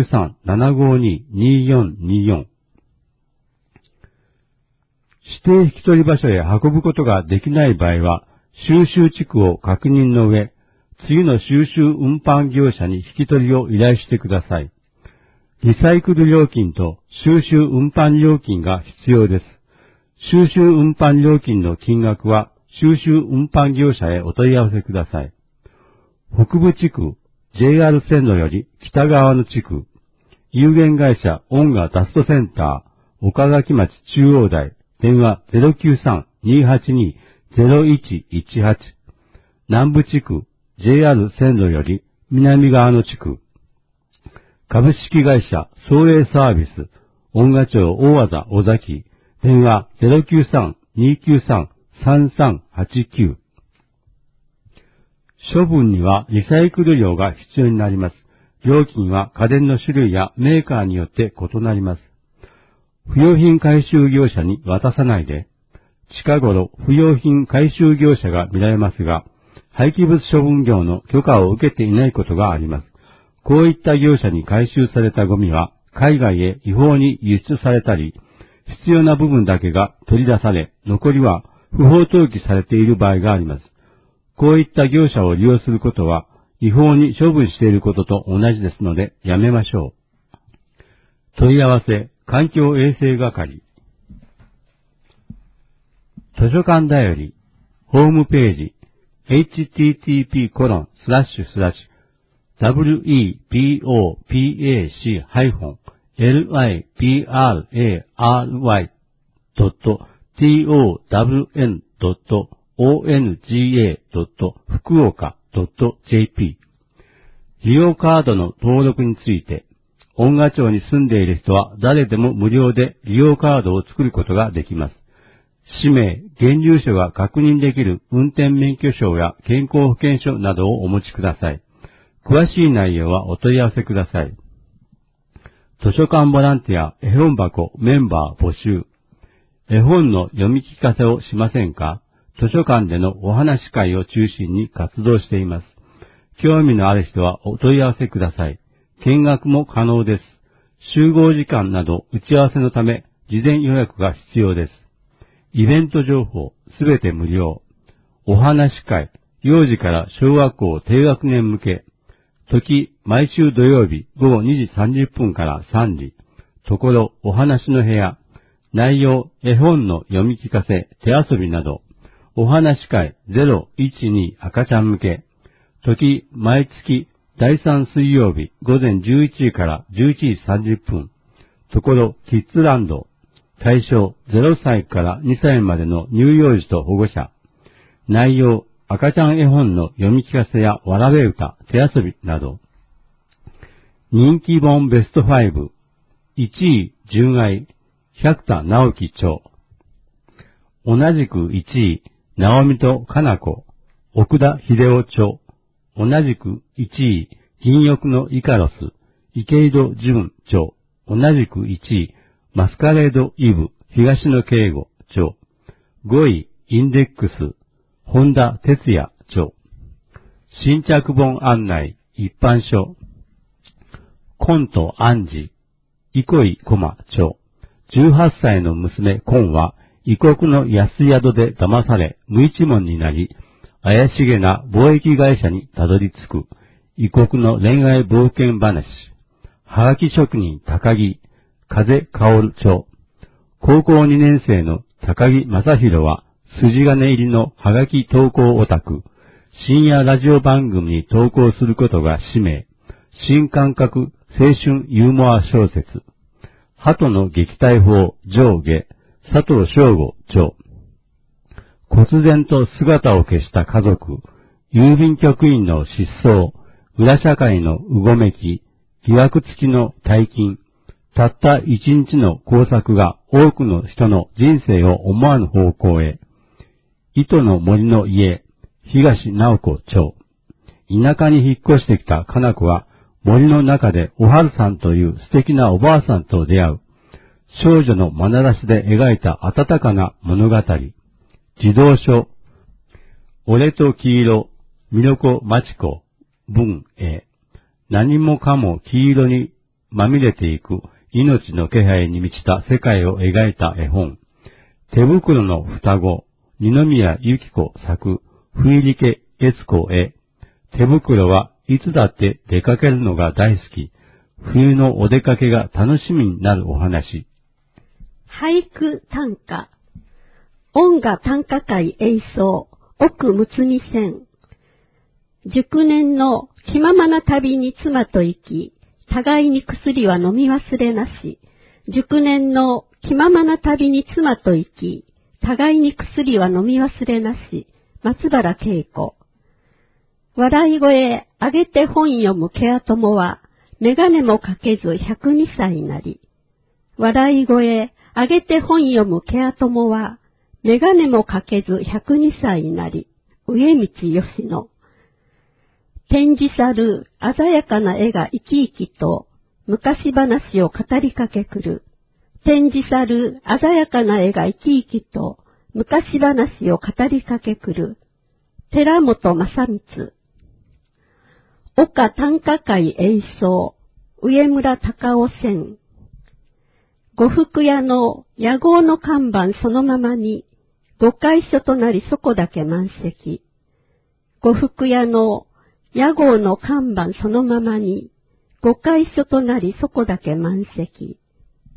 093-752-2424。指定引き取り場所へ運ぶことができない場合は、収集地区を確認の上、次の収集運搬業者に引き取りを依頼してください。リサイクル料金と収集運搬料金が必要です。収集運搬料金の金額は収集運搬業者へお問い合わせください。北部地区 JR 線路より北側の地区、有限会社音楽ダストセンター、岡崎町中央台、電話 093-282-0118。南部地区 JR 線路より南側の地区、株式会社総営サービス、音楽町大和田尾崎、電話 093-293-3389。処分にはリサイクル料が必要になります。料金は家電の種類やメーカーによって異なります。不用品回収業者に渡さないで。近頃不用品回収業者が見られますが、廃棄物処分業の許可を受けていないことがあります。こういった業者に回収されたゴミは海外へ違法に輸出されたり、必要な部分だけが取り出され、残りは不法投棄されている場合があります。こういった業者を利用することは違法に処分していることと同じですのでやめましょう。 問い合わせ、環境衛生係。図書館だより、ホームページ、http://wepopalibrary.fukuoka.jp。 利用カードの登録について、恩賀町に住んでいる人は誰でも無料で利用カードを作ることができます。氏名、現住所が確認できる運転免許証や健康保険証などをお持ちください。詳しい内容はお問い合わせください。図書館ボランティア絵本箱メンバー募集。絵本の読み聞かせをしませんか？図書館でのお話し会を中心に活動しています。興味のある人はお問い合わせください。見学も可能です。集合時間など打ち合わせのため事前予約が必要です。イベント情報すべて無料。お話し会、幼児から小学校低学年向け。時、毎週土曜日午後2時30分から3時。ところ、お話の部屋。内容、絵本の読み聞かせ、手遊びなど。お話し会012赤ちゃん向け。時、毎月第3水曜日午前11時から11時30分。ところ、キッズランド。対象0歳から2歳までの乳幼児と保護者。内容、赤ちゃん絵本の読み聞かせやわらべ歌、手遊びなど。人気本ベスト5。1位、純愛、百田直樹著。同じく1位、直美とかな子、奥田秀夫著。同じく1位、銀翼のイカロス、池井戸潤著。同じく1位、マスカレードイブ、東野圭吾著。5位、インデックス、本田哲也著。新着本案内、一般書。コント暗示、憩いコマ著。18歳の娘コンは、異国の安宿で騙され、無一文になり、怪しげな貿易会社にたどり着く、異国の恋愛冒険話。はがき職人高木、風薫著。高校2年生の高木正宏は、筋金入りのはがき投稿オタク。深夜ラジオ番組に投稿することが使命。新感覚青春ユーモア小説。鳩の撃退法上下。佐藤翔吾著。忽然と姿を消した家族。郵便局員の失踪。裏社会のうごめき。疑惑付きの大金。たった一日の工作が多くの人の人生を思わぬ方向へ。糸の森の家、東直子著。田舎に引っ越してきたかな子は、森の中でおはるさんという素敵なおばあさんと出会う。少女の眼差しで描いた温かな物語。児童書。俺と黄色、みのこまちこ、文へ。何もかも黄色にまみれていく命の気配に満ちた世界を描いた絵本。手袋の双子。二宮由紀子作、冬池悦子へ。手袋はいつだって出かけるのが大好き。冬のお出かけが楽しみになるお話。 俳句短歌。音楽短歌会演奏、奥むつみ線。熟年の気ままな旅に妻と行き、互いに薬は飲み忘れなし。熟年の気ままな旅に妻と行き、互いに薬は飲み忘れなし。松原恵子。笑い声上げて本読むケア友は、メガネもかけず102歳なり。笑い声上げて本読むケア友は、メガネもかけず102歳なり。上道義野。展示さる鮮やかな絵が生き生きと昔話を語りかけくる。展示さる鮮やかな絵が生き生きと昔話を語りかけくる。寺本正光。岡短歌会演奏。上村隆夫線。呉服屋の屋号の看板そのままに、5階所となりそこだけ満席。呉服屋の屋号の看板そのままに、5階所となりそこだけ満席。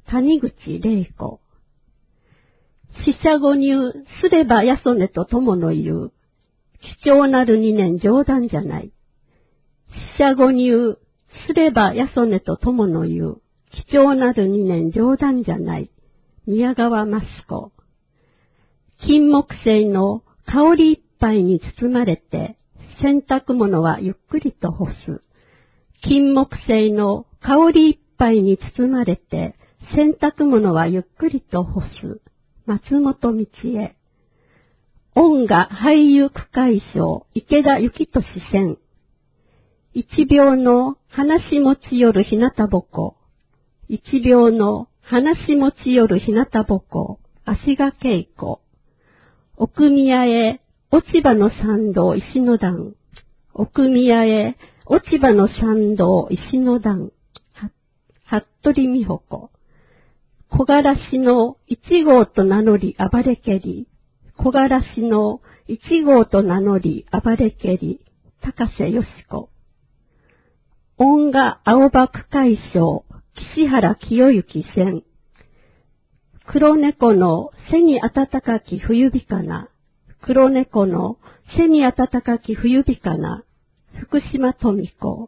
谷口玲子。四捨五入すればやそねと友の言う。貴重なる2年冗談じゃない。四捨五入すればやそねと友の言う。貴重なる2年冗談じゃない。宮川益子。金木犀の香りいっぱいに包まれて、洗濯物はゆっくりと干す。金木犀の香りいっぱいに包まれて、洗濯物はゆっくりと干す。松本道恵。音画俳優区会賞、池田幸俊選。一秒の話持ちよる日向ぼこ。一秒の話持ちよる日向ぼこ。足賀恵子。奥宮へ落ち葉の参道石の段。奥宮へ落ち葉の参道石の段。服部美穂子。小柄しの一号と名乗り暴れけり。小柄しの一号と名乗り暴れけり。高瀬よし子。音画青葉区会賞岸原清之選。黒猫の背に暖かき冬日かな。黒猫の背に暖かき冬日かな。福島富子。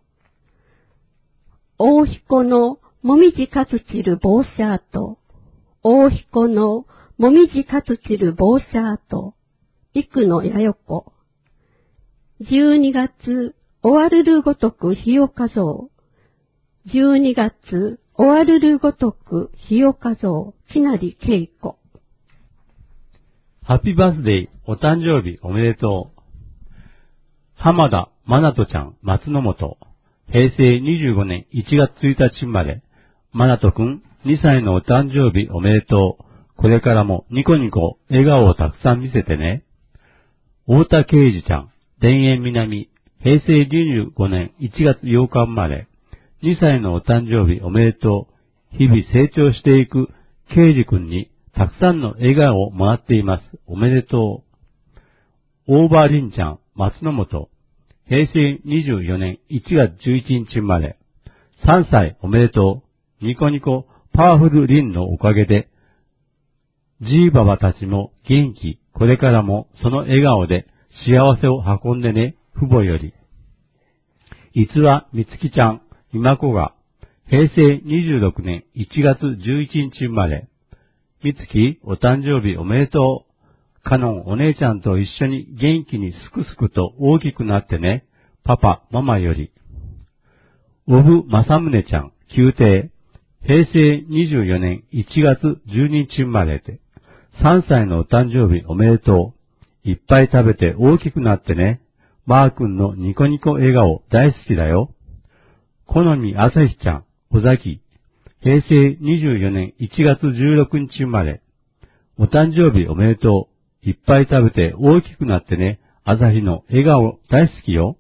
大彦のもみじかつちる帽子跡。大彦のもみじかつちる帽子跡。幾野やよこ。12月終わるるごとく日を数う。12月終わるるごとく日を数う。きなりけいこ。 ハッピーバースデーお誕生日おめでとう。浜田まなとちゃん松の本。平成25年1月1日生まれ。まなとくん2歳のお誕生日おめでとう。これからもニコニコ笑顔をたくさん見せてね。太田圭司ちゃん田園南。平成25年1月8日生まれ。2歳のお誕生日おめでとう。日々成長していく圭司くんにたくさんの笑顔をもらっています。おめでとう。大場凛ちゃん松の本。平成24年1月11日生まれ。3歳おめでとう。ニコニコパワフルリンのおかげで、じいばばたちも元気、これからもその笑顔で幸せを運んでね、父母より。いつわみつきちゃん、今子が、平成26年1月11日生まれ。みつき、お誕生日おめでとう。かのんお姉ちゃんと一緒に元気にすくすくと大きくなってね、パパ、ママより。おぶまさむねちゃん、宮廷。平成24年1月12日生まれて、3歳のお誕生日おめでとう。いっぱい食べて大きくなってね。マー君のニコニコ笑顔大好きだよ。好みあさひちゃん、おざき。平成24年1月16日生まれ。お誕生日おめでとう。いっぱい食べて大きくなってね。あさひの笑顔大好きよ。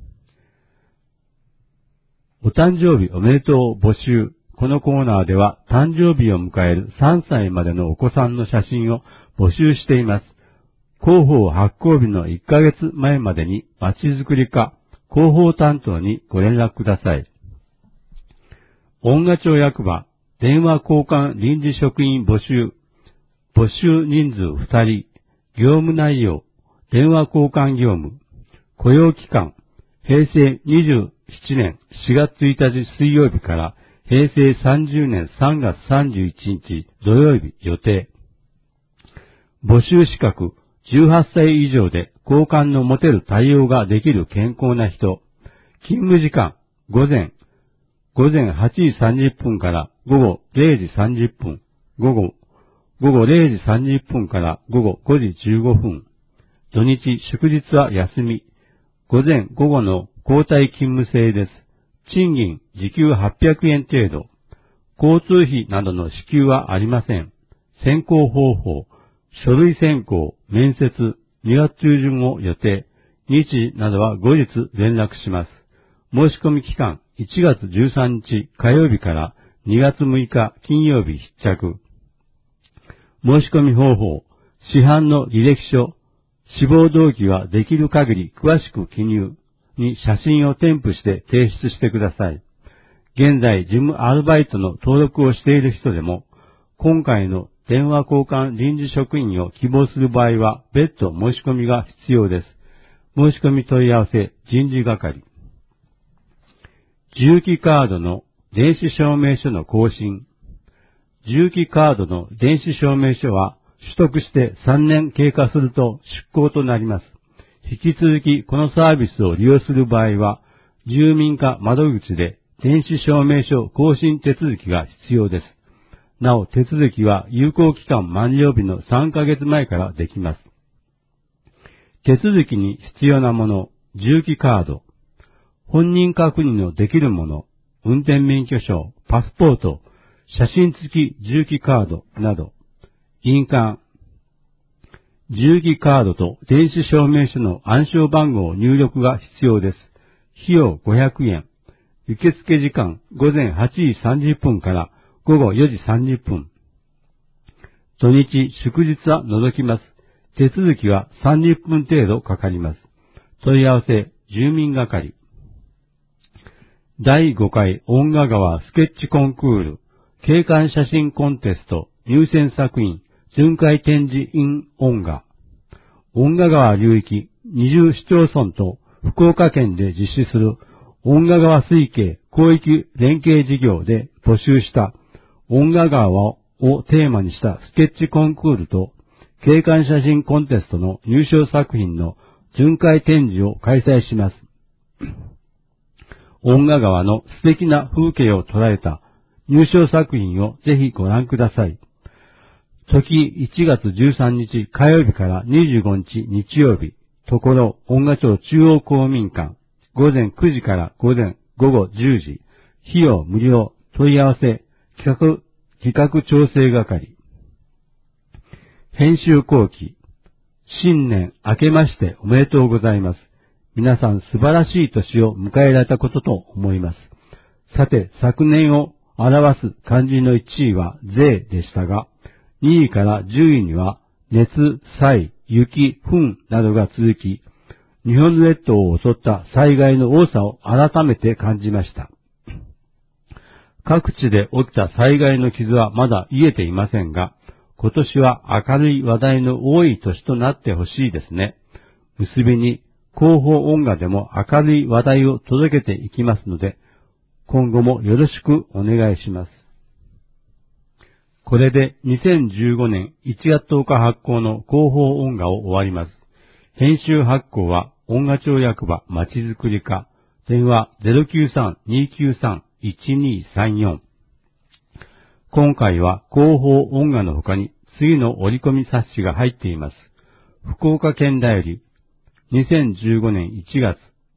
お誕生日おめでとう募集。このコーナーでは誕生日を迎える3歳までのお子さんの写真を募集しています。広報発行日の1ヶ月前までにまちづくり課広報担当にご連絡ください。音楽町役場電話交換臨時職員募集。募集人数2人。業務内容電話交換業務。雇用期間平成27年4月1日水曜日から平成30年3月31日土曜日予定。募集資格18歳以上で好感の持てる対応ができる健康な人。勤務時間午前8時30分から午後0時30分。午後0時30分から午後5時15分。土日祝日は休み。午前午後の交代勤務制です。賃金時給800円程度。交通費などの支給はありません。選考方法、書類選考、面接、2月中旬を予定。日時などは後日連絡します。申し込み期間1月13日火曜日から2月6日金曜日必着。申し込み方法、市販の履歴書、志望動機はできる限り詳しく記入に写真を添付して提出してください。 現在事務アルバイトの登録をしている人でも、今回の電話交換臨時職員を希望する場合は別途申し込みが必要です。申し込み問い合わせ人事係。重機カードの電子証明書の更新。重機カードの電子証明書は取得して3年経過すると失効となります。引き続きこのサービスを利用する場合は、住民課窓口で電子証明書更新手続きが必要です。なお、手続きは有効期間満了日の3ヶ月前からできます。手続きに必要なもの、重機カード、本人確認のできるもの、運転免許証、パスポート、写真付き重機カードなど、印鑑、重機カードと電子証明書の暗証番号入力が必要です。費用500円。受付時間午前8時30分から午後4時30分。土日、祝日は除きます。手続きは30分程度かかります。問い合わせ、住民係。第5回音楽川スケッチコンクール、景観写真コンテスト、入選作品、巡回展示 in 音楽。音楽川流域20市町村と福岡県で実施する音楽川水系広域連携事業で募集した音楽川をテーマにしたスケッチコンクールと景観写真コンテストの入賞作品の巡回展示を開催します。音楽川の素敵な風景を捉えた入賞作品をぜひご覧ください。時1月13日火曜日から25日日曜日、ところ音楽町中央公民館、午前9時から午後10時、費用無料、問い合わせ、企画調整係。編集後期、新年明けましておめでとうございます。皆さん素晴らしい年を迎えられたことと思います。さて、昨年を表す漢字の1位は税でしたが、2位から10位には熱、災、雪、噴などが続き、日本列島を襲った災害の多さを改めて感じました。各地で起きた災害の傷はまだ癒えていませんが、今年は明るい話題の多い年となってほしいですね。結びに、広報音楽でも明るい話題を届けていきますので、今後もよろしくお願いします。これで2015年1月10日発行の広報音楽を終わります。編集発行は音楽町役場まちづくり課、電話 093-293-1234。今回は広報音楽の他に次の折り込み冊子が入っています。福岡県だより2015年1月。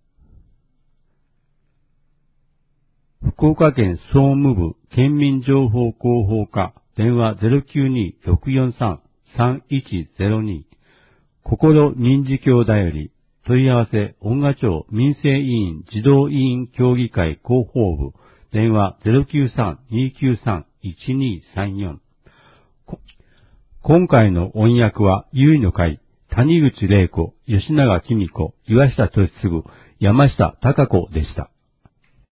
福岡県総務部県民情報広報課、電話 092-643-3102。心民事協だより、問い合わせ、音楽町民生委員児童委員協議会広報部、電話 093-293-1234。今回の音訳は、結の会、谷口玲子、吉永紀美子、岩下俊嗣、山下貴子でした。